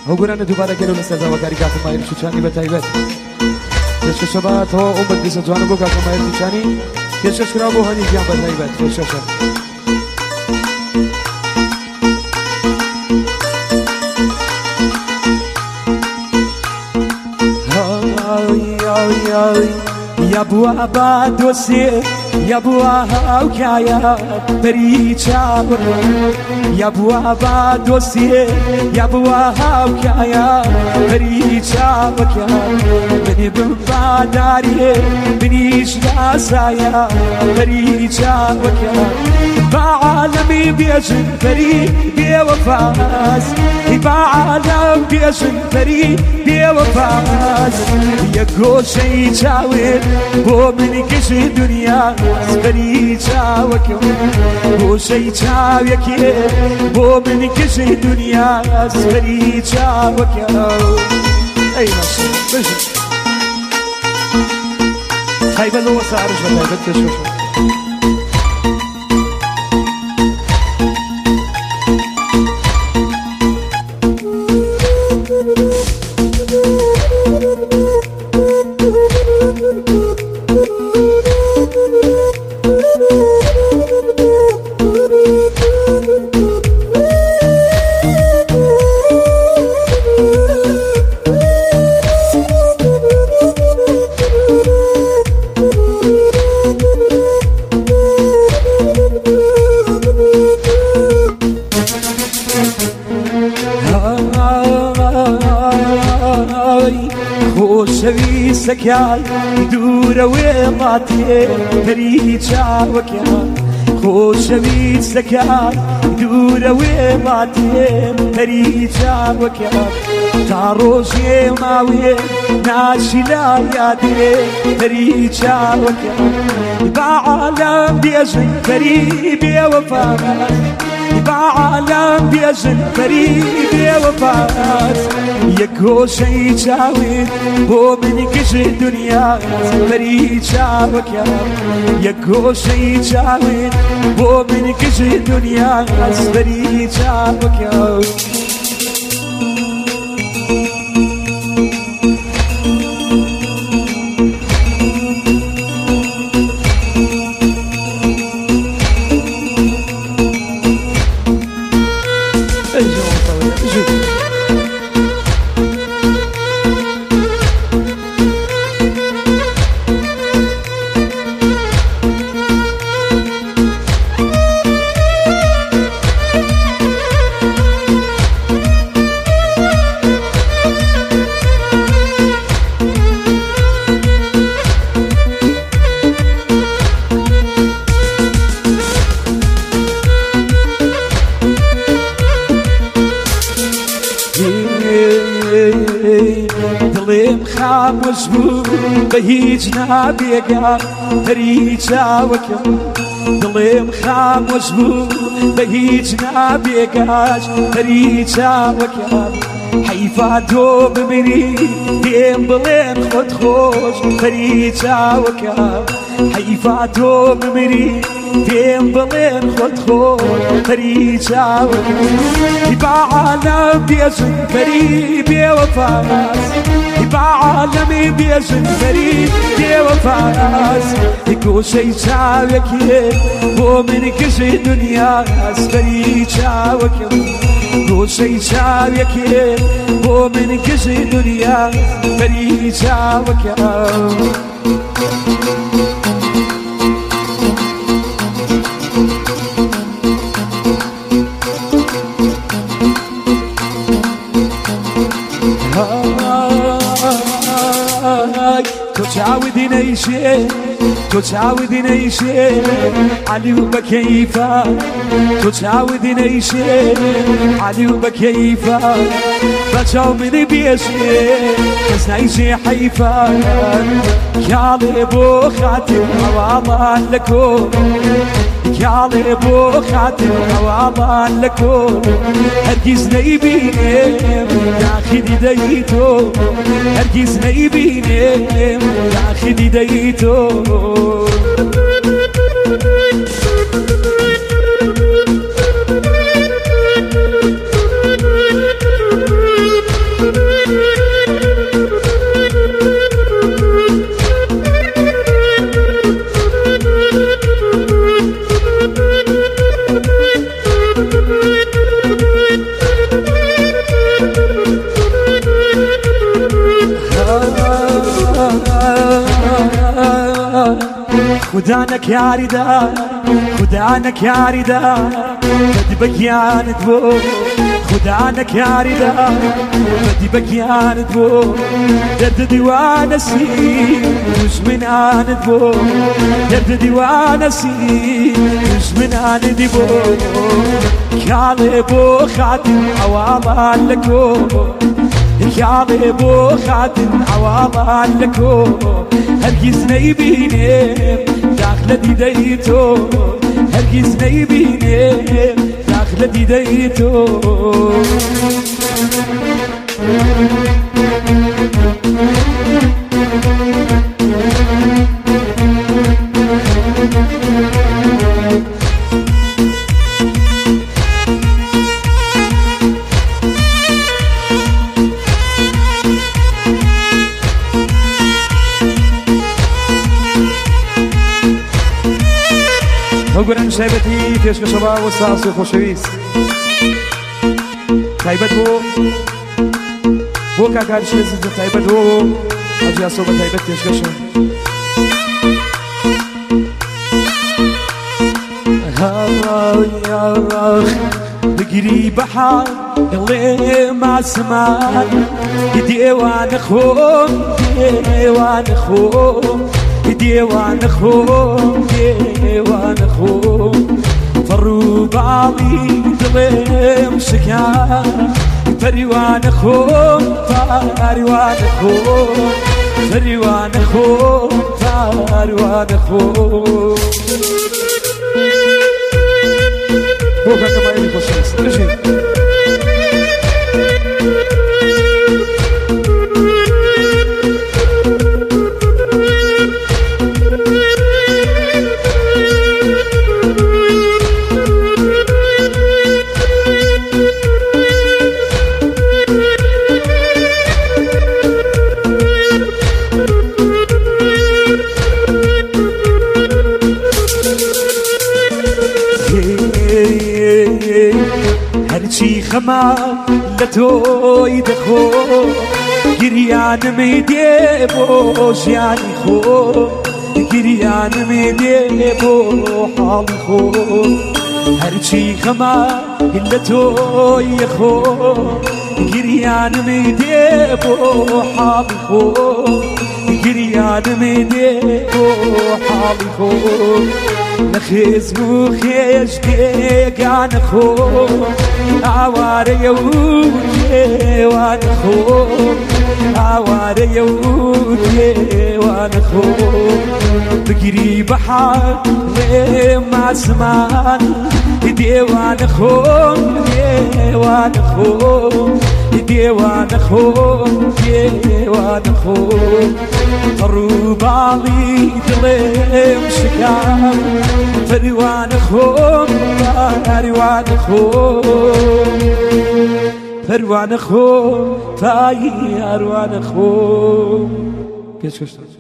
هەوگورانە دووبارە گەلو لەسەر داواکاری کاکە ماهیر شوچانی بەتایبەت پێشکەشەباتەوە ئەو مەجلیسە جوانە بۆ کاکە ماهیر شوچانی پێشکەشکرا بۆ هەنی گیان بەتایبەت پێشکەشە يا ابو ابا دوسي يا ابو هاوكايا بريچاور يا ابو ابا دوسي يا ابو هاوكايا بريچاور بني بمباداري بنيش لاسايا بريچاور بعالمي بيجن فري بيوفاز بعالم بيجن فري بيوفاز يا قوشي تاوير بو من كشي دنيا فري تاوك قوشي تاويك بو من كشي دنيا فري تاوك اي نصر بجن خايبة لو سعرش بتاعي بتشوف خوشوي سكال دور ويضاتي بريچا وكيا خوشوي سكال دور ويضاتي بريچا وكيا تاروجي ماوي ناشي لا يادي بريچا وكيا بعالم بيجن فريبي وفاق بعالم بيجن فريبي وفاق يكو شي جاويد بو من كشي دنيا فريچا وكيا يكو شي جاويد بو من كشي دنيا فريچا وكيا دلم خاموش بود به هیچ نبیگم پریچا وکم دلم خاموش بود به هیچ نبیگم پریچا وکم حیفا تو بمیری دیم بلند خود خوش پریچا وکم حیفا تو بمیری دیم بلند خود خوش پریچا وکم بعالم بیزن فری بیوفاز بعالمي بيجن فريد بيوفاز يكو شي شاوك بو من كشي دنيا فريد شاوك يكو شي شاوك بو من كشي دنيا فريد شاوك تعودي نيشي تعودي نيشي علي وبكيفا تعودي نيشي علي وبكيفا بچاو مني بيشي بس نيشي حيفا يا بو خاتم حوالا لكم يا بو خاتم حوالا لكم هرگز نيبينم داخلي ديتو هرگز نيبينم داخلي ديتو خدانك ياري دار خدانك ياري دار بدي بكيانت بو خدانك ياري دار بدي بكيانت بو درد ديوانسي مش من آند بو درد ديوانسي مش من آند بو كالي بو خاتم عوضان لكو كالي بو خاتم عوضان لكو هرگز نيبيني داخل ديديتو هرگز نيبيني داخل ديديتو هقول شايبتي فيش كشباب والساس وخوشويس تايبت بو كاكار شيز تايبت بو اجي اصوب تايبت فيش كشو يا الله بقري بحر اللي ما سمان ديوان خوم ديوان خوم ديوان خوم ديوان خوم فرو بعضي ظلم شكان فريوان خوم فريوان خوم فريوان خوم فريوان خوم بوكا كما يلي خوشيس تجي هرشي خمال لتو يدخو قريان ميديبو جاني خو قريان ميديبو حالي خو هرشي خمال لتو يخو قريان ميديبو حالي خو قريان ميديبو حالي خو نخيز وخيش ديقان خو عواري يودي وان خو عواري يودي وان خو بقري بحر ما سمان ديوان خو ديوان خو ديوان خو ديوان خو قروب علي ظلم شكام فريوان خوم فريوان خوم فريوان خوم فاي أروان خوم كيش